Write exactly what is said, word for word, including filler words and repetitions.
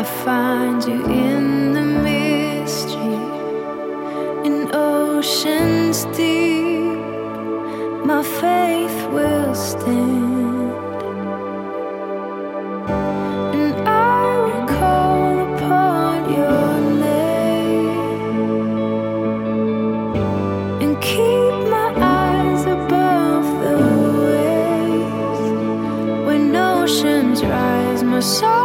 I find you in the mystery, in oceans deep. My faith will stand, and I will call upon your name and keep my eyes above the waves. When oceans rise, my soul